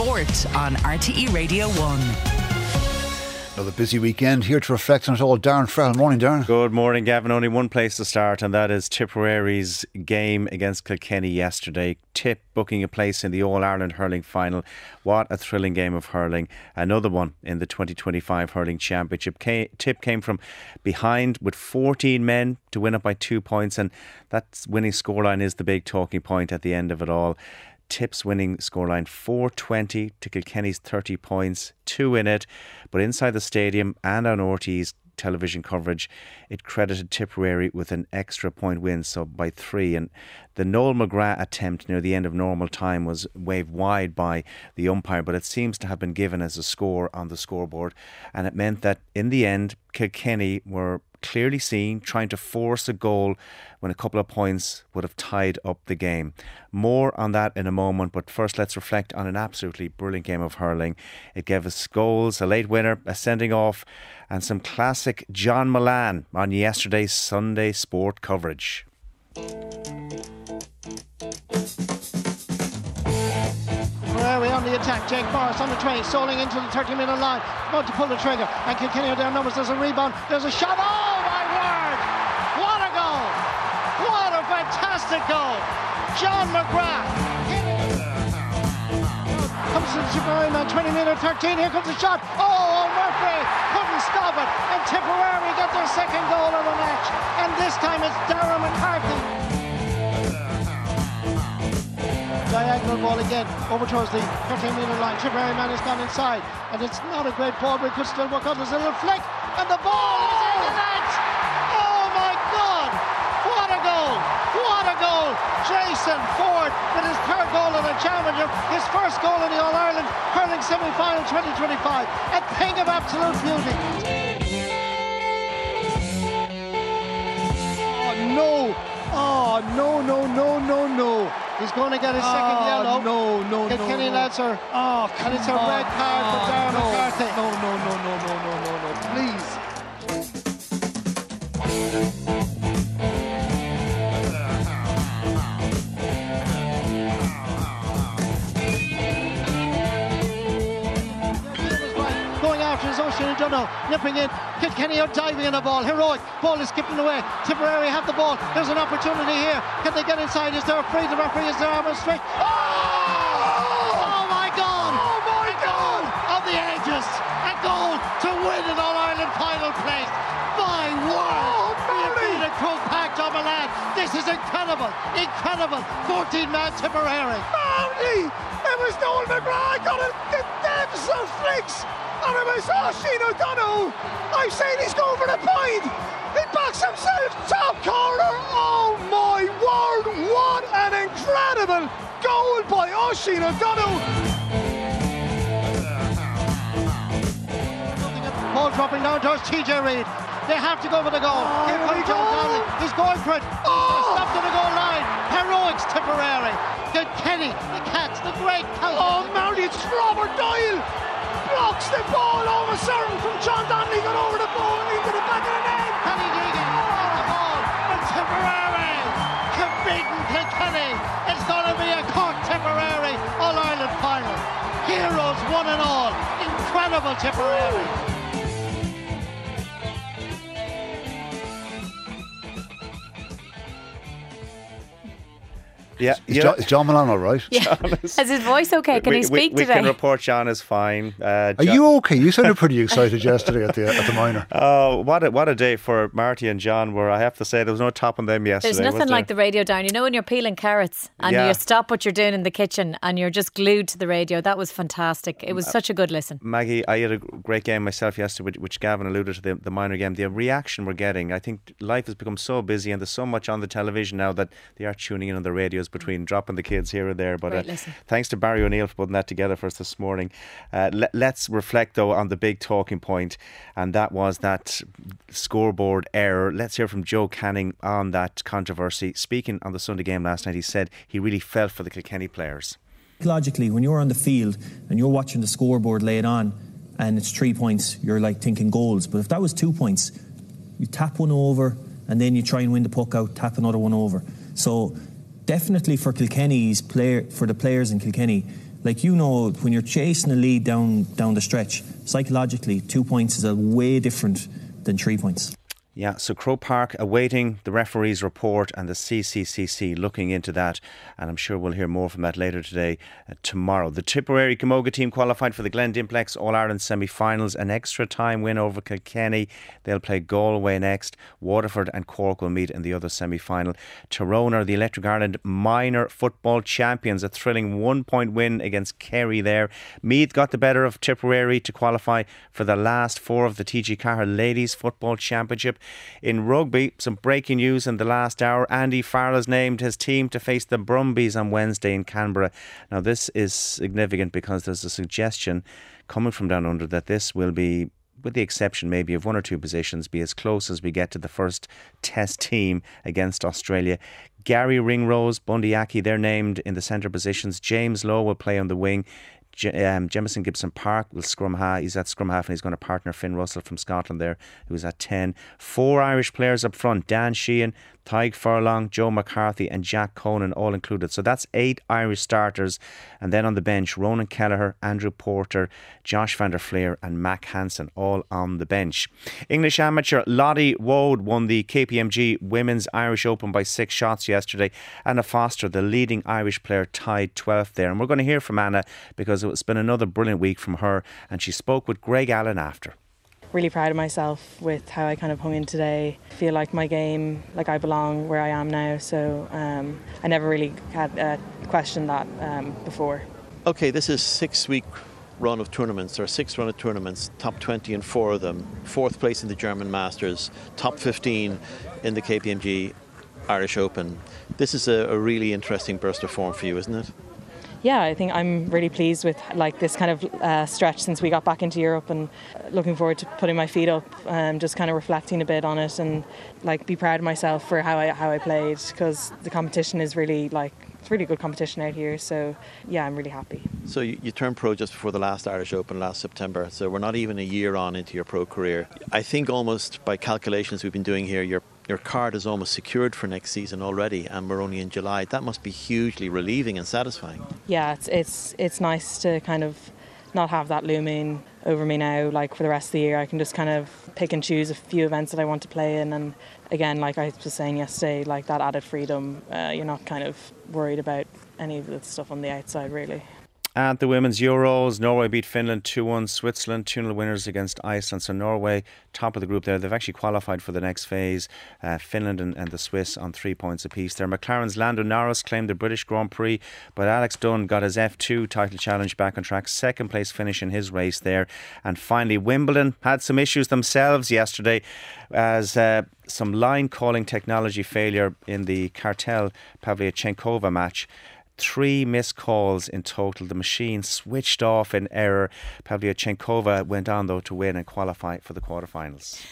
Sport on RTE Radio 1. Another busy weekend. Here to reflect on it all, Darren Farrell. Morning, Darren. Good morning, Gavin. Only one place to start, and that is Tipperary's game against Kilkenny yesterday. Tip booking a place in the All-Ireland hurling final. What a thrilling game of hurling. Another one in the 2025 Hurling Championship. Tip came from behind with 14 men to win it by 2 points, and that winning scoreline is the big talking point at the end of it all. Tip's winning scoreline 420 to Kilkenny's 30 points, 2 in it. But inside the stadium and on RTE's television coverage, it credited Tipperary with an extra point win, so by 3. And the Noel McGrath attempt near the end of normal time was waved wide by the umpire, but it seems to have been given as a score on the scoreboard. And it meant that in the end, Kilkenny were clearly seen trying to force a goal when a couple of points would have tied up the game. More on that in a moment, but first let's reflect on an absolutely brilliant game of hurling. It gave us goals, a late winner, a sending off, and some classic John Mullane on yesterday's Sunday Sport coverage. Tipperary on the attack. Jake Morris on the train, stalling into the 30-minute line, about to pull the trigger, and Kilkenny are down numbers. There's a rebound, there's a shot. Oh my word! What a goal! What a fantastic goal! John McGrath comes to the Tipperary man, 20-minute 13. Here comes the shot. Oh, Murphy couldn't stop it, and Tipperary get their second goal of the match, and this time it's Darragh McCarthy. Diagonal ball again, over towards the 13-metre line. Tipperary man has gone inside, and it's not a great ball, but it could still work out. There's a little flick, and the ball is in the net! Oh my God! What a goal! What a goal! Jason Ford with his third goal in the championship, his first goal in the All-Ireland hurling semi-final 2025. A thing of absolute beauty. Oh no. He's going to get his second yellow. No. Kilkenny lads are. And it's a red card for Darragh McCarthy. No. Please. Going after his Oisin O'Donoghue, nipping in. Kilkenny are diving in the ball. Heroic. Ball is skipping away. Tipperary have the ball. There's an opportunity here. Can they get inside? Is there a free? The referee is there. Arm straight. Oh my God! A goal of the ages. A goal to win an All-Ireland final place. My word! Beat a Croke Park, John Mullane. This is incredible. 14-man Tipperary. Marty! It was Noel McGrath. Got it. The depths of flicks. And it was Oisin O'Donoghue. I've seen he's going for the point. He backs himself, top corner. Oh my word, what an incredible goal by Oisin O'Donoghue. Ball dropping down towards TJ Reid. They have to go for the goal. Here comes John Donnelly. He's going for it. Stopped at the goal line. Heroics Tipperary. Kilkenny, the Cats, the great counter. Oh Marty, it's Robert Doyle. Blocks the ball over certain from John Donnelly, got over the ball into the back of the net. Kenny Deegan on the ball for Tipperary. Beaten Kilkenny. It's going to be a Cork Tipperary All-Ireland final. Heroes one and all. Incredible Tipperary. Yeah, Is John Mullane all right? Yeah. Is his voice okay? Can he speak today? We can report John is fine. Are you okay? You sounded pretty excited yesterday at the minor. Oh, what a day for Marty and John. Where I have to say there was no topping them yesterday. There's nothing like the radio down. You know when you're peeling carrots and you stop what you're doing in the kitchen and you're just glued to the radio. That was fantastic. It was such a good listen. Maggie, I had a great game myself yesterday, which Gavin alluded to, the minor game. The reaction we're getting, I think life has become so busy and there's so much on the television now that they are tuning in on the radios between dropping the kids here and there. But thanks to Barry O'Neill for putting that together for us this morning. Let's reflect though on the big talking point, and that was that scoreboard error. Let's hear from Joe Canning on that controversy. Speaking on the Sunday game last night, he said he really felt for the Kilkenny players. Logically, when you're on the field and you're watching the scoreboard laid on and it's 3 points, you're like thinking goals. But if that was 2 points, you tap one over and then you try and win the puck out, tap another one over. So definitely for Kilkenny's for the players in Kilkenny, Like, you know, when you're chasing a lead down the stretch, psychologically, 2 points is a way different than 3 points. Yeah, so Croke Park awaiting the referee's report and the CCCC looking into that, and I'm sure we'll hear more from that later today, tomorrow. The Tipperary Camoga team qualified for the Glen Dimplex All-Ireland semi-finals, an extra time win over Kilkenny. They'll play Galway next. Waterford and Cork will meet in the other semi-final. Tyrone are the Electric Ireland minor football champions, a thrilling 1 point win against Kerry there. Meath got the better of Tipperary to qualify for the last four of the TG Ceathair Ladies Football Championship. In rugby, some breaking news in the last hour. Andy Farrell has named his team to face the Brumbies on Wednesday in Canberra. Now, this is significant because there's a suggestion coming from down under that this will be, with the exception maybe of one or two positions, be as close as we get to the first test team against Australia. Gary Ringrose, Bundy Aki, they're named in the centre positions. James Lowe will play on the wing. Jemison Gibson Park will scrum half. He's at scrum half and he's going to partner Finn Russell from Scotland there, who's at 10. 4 Irish players up front: Dan Sheehan, Tadhg Furlong, Joe McCarthy and Jack Conan, all included. So that's 8 Irish starters. And then on the bench, Ronan Kelleher, Andrew Porter, Josh van der Fleer and Mac Hansen, all on the bench. English amateur Lottie Woad won the KPMG Women's Irish Open by 6 shots yesterday. Anna Foster, the leading Irish player, tied 12th there. And we're going to hear from Anna because it's been another brilliant week from her, and she spoke with Greg Allen after. Really proud of myself with how I kind of hung in today. I feel like my game, like I belong where I am now, so I never really had questioned that before. Okay, this is 6-week run of tournaments, or 6 run of tournaments, top 20 in 4 of them, 4th place in the German Masters, top 15 in the KPMG Irish Open. This is a really interesting burst of form for you, isn't it? Yeah, I think I'm really pleased with like this kind of stretch since we got back into Europe, and looking forward to putting my feet up and just kind of reflecting a bit on it, and like be proud of myself for how I played, because the competition is really it's really good competition out here. So yeah, I'm really happy. So you turned pro just before the last Irish Open last September, so we're not even a year on into your pro career. I think almost by calculations we've been doing here, your card is almost secured for next season already, and we're only in July. That must be hugely relieving and satisfying. Yeah, it's nice to kind of not have that looming over me now. Like for the rest of the year, I can just kind of pick and choose a few events that I want to play in, and again, like I was saying yesterday, like that added freedom, you're not kind of worried about any of the stuff on the outside really. At the Women's Euros, Norway beat Finland 2-1. Switzerland 2-0 winners against Iceland. So Norway, top of the group there. They've actually qualified for the next phase. Finland and the Swiss on 3 points apiece there. McLaren's Lando Norris claimed the British Grand Prix, but Alex Dunn got his F2 title challenge back on track. Second place finish in his race there. And finally, Wimbledon had some issues themselves yesterday as some line calling technology failure in the Kartel Pavlyuchenkova match. 3 missed calls in total. The machine switched off in error. Pavlyuchenkova went on though to win and qualify for the quarterfinals.